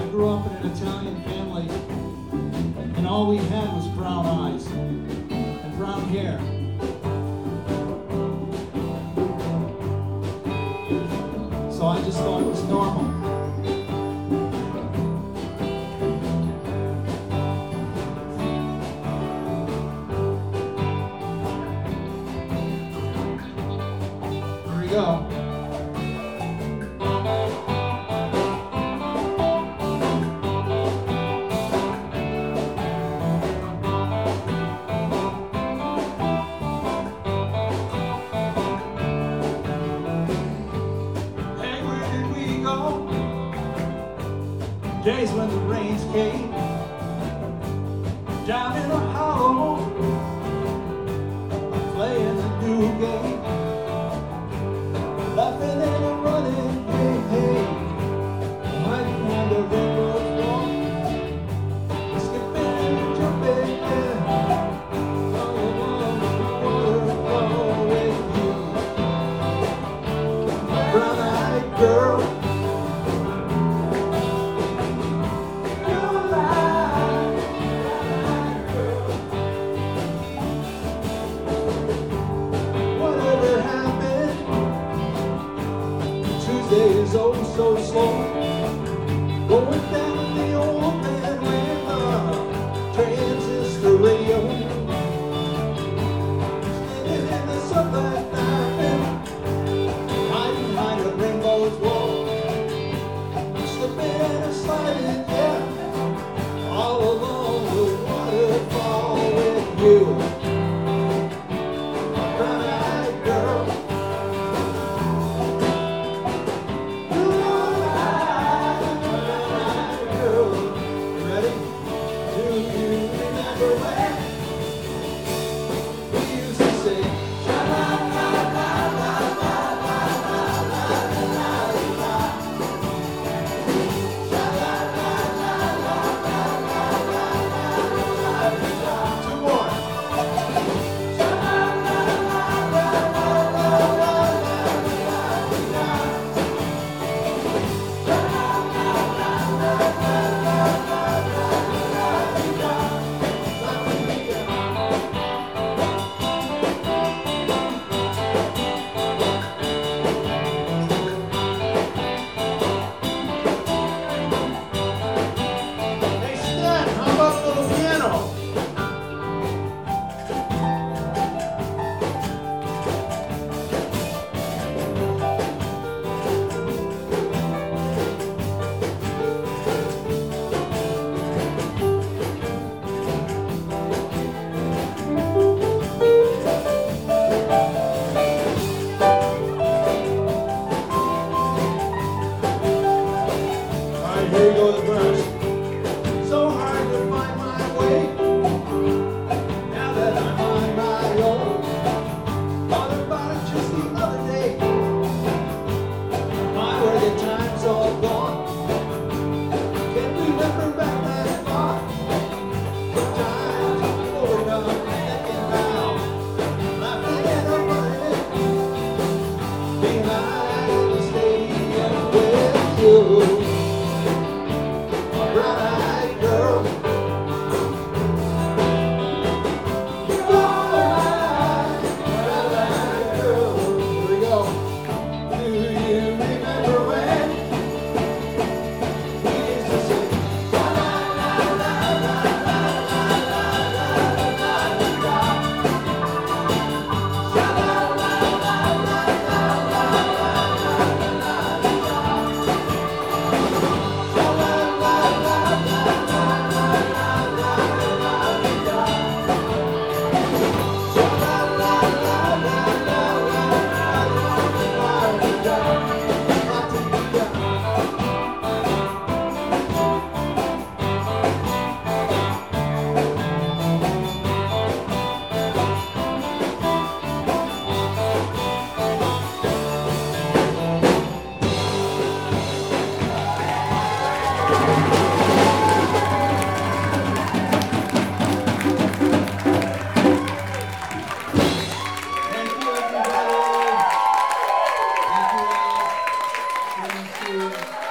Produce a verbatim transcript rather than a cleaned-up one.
grew up in an Italian family, and all we had was brown eyes and brown hair. So I just thought it was normal. Here we go. Days when the rains came down in a hollow, playing a new game, laughing and a running, hey, hey, hiding behind the railroad wall, skipping and jumping, yeah, all along the waterfall with you, my brown-eyed girl. Days oh so slow, going down the old man river, transistor radio, standing in the sunlight laughing, hiding behind a rainbow's wall, slipping and sliding, yeah, all along the waterfall with you, brown-eyed girl. Here we go, the verse. So hard to find my way, now that I'm on my own. Thought about it just the other day. My, where the time's all gone. Can't remember back that far. The times overcome, thinking now, laughing and running behind the stadium with you. Brown-eyed girl, brown-eyed, brown-eyed girl. Here we go. Do you remember when we used to sing? La la la la la la la la la la la. Sha la la la la la la la la la. Sha la la. Thank you.